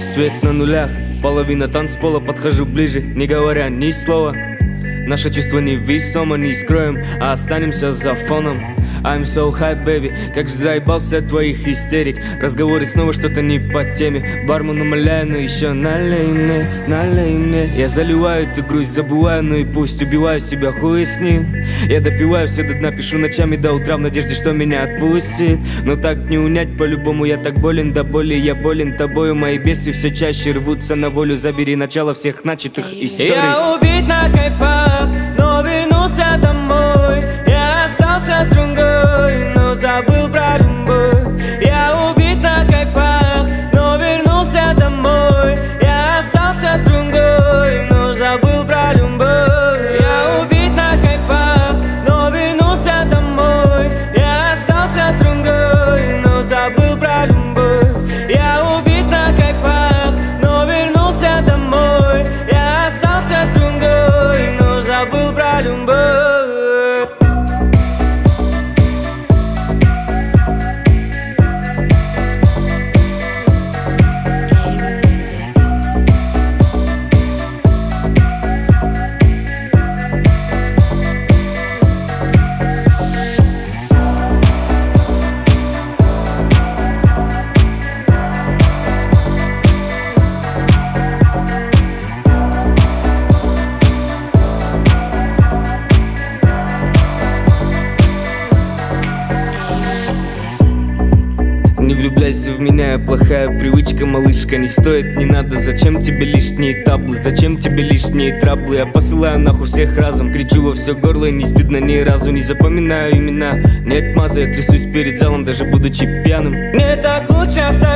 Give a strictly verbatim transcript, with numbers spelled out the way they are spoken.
Свет на нулях, половина танцпола, подхожу ближе, не говоря ни слова. Наше чувство невесомо, не скроем, а останемся за фоном. I'm so high, baby, как же заебался от твоих истерик. Разговоры снова что-то не по теме. Бармен умоляю, но еще налей мне, налей мне. Я заливаю эту грусть, забываю, ну и пусть. Убиваю себя, хуй с ним. Я допиваю все до дна, пишу ночами до утра в надежде, что меня отпустит. Но так не унять по-любому, я так болен до боли. Я болен тобою, мои бесы все чаще рвутся на волю. Забери начало всех начатых историй. Я убит на кайфах, но вернулся домой. Я остался с другой, но забыл про любовь. Я убит на кайфах, но вернулся домой. Я остался с другой, но забыл про любовь. Я убит на кайфах, но вернулся домой. Я остался с другой, но забыл про любовь. Я убит на кайфах, но вернулся домой. Я остался с другой, но забыл про любовь. Не влюбляйся в меня, плохая привычка, малышка. Не стоит, не надо, зачем тебе лишние таблы? Зачем тебе лишние траблы? Я посылаю нахуй всех разом, кричу во все горло и не стыдно ни разу. Не запоминаю имена, нет маза, я трясусь перед залом, даже будучи пьяным. Мне так лучше остаться